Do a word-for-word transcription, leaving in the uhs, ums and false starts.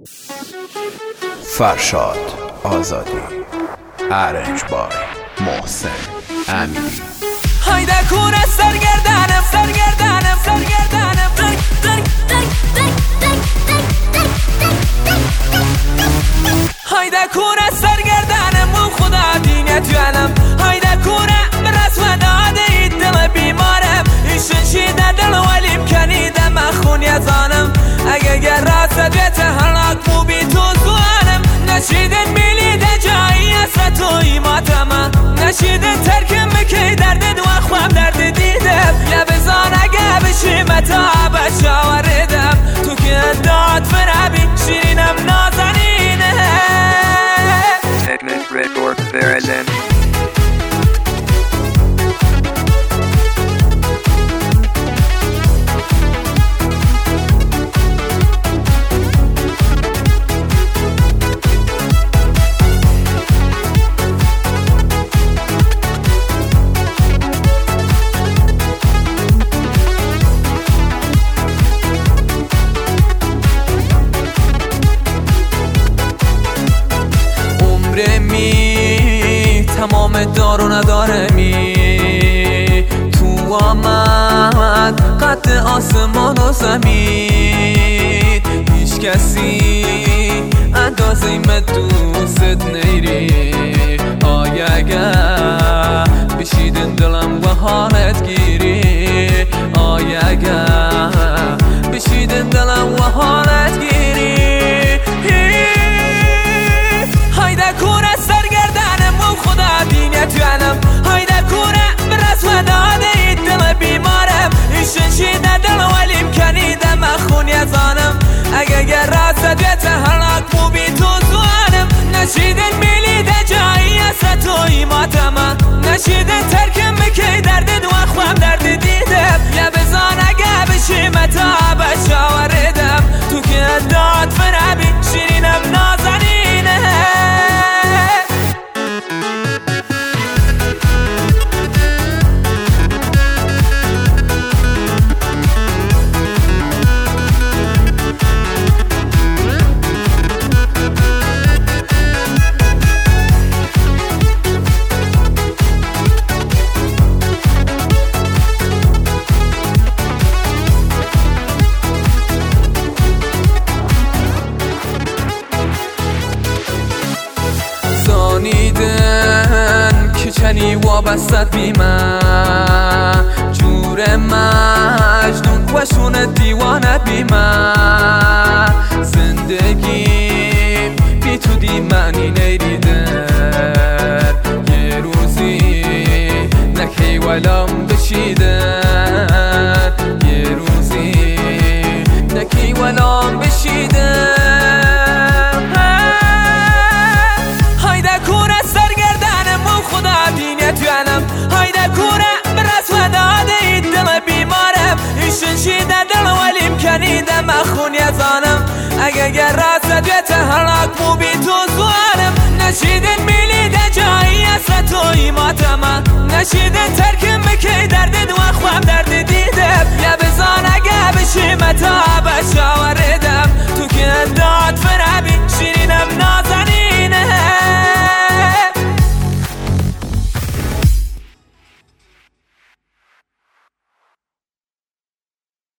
فرشاد آزادی، ارنج بای محسن امیری. هایده کونه سرگردنم سرگردنم سرگردنم هایده کونه سرگردنم و خدا دینه توانم. هایده کونه برسوه داده اید دل بیمارم. ایشون شیده دل ولیم کنیده مخونی ازانم. اگه گر راست بیت هلاک مو بی تو زوانم. نشیدن میلیده جایی اسرت و ایماتم. نشیدن ترکم بکی درد دو خواب درد دیدم. یا بزان اگه بشی متا بشاوردم. تو که داد فرابی شیرینم نازنینه. Technic Record Verizon. تمام دار و نداره می تو آمد قد آسمان و زمین. هیچ کسی اندازه من دوست نیری. آیا اگر بشیدن دلم و حالت گیری. آیا اگر بشیدن دلم و حالت گیری. هایده کونه سرگردنم و خدا دینه توانم. هایده کونه برسوه داده اید دل بیمارم. ایشون شیده دل ولیم کنیده مخونی ازانم. اگه گر راست بیت هلاک مو بی تو زوانم. نشیدن میلیده جایی اسرت و ایماتم. نشیدن ترکم بکی درد دو خواب درد دیدم. یا بزان اگه بشی متا بشاوردم. تو که داد فرابی شیرینم نازنینه. زانیدن که چنی وابستت بی من. جور مجنون وشون دیوانت بی من. زندگیم بی تو دی معنی نیریدن. یه روزی نکی ولام بشیدن. یه روزی نکی ولام بشیدن. هایده کونه برسوه داده اید دل بیمارم. ایشون شیده دل ولیم کنیده مخونی ازانم. اگه گر راست بیت هلاک مو بی تو زوانم. نشیدن میلیده جایی اسرت و ایماتم. نشیدن ترکم بکی درد دو خواب درد دیدم. یا بزان اگه بشی متا بشاور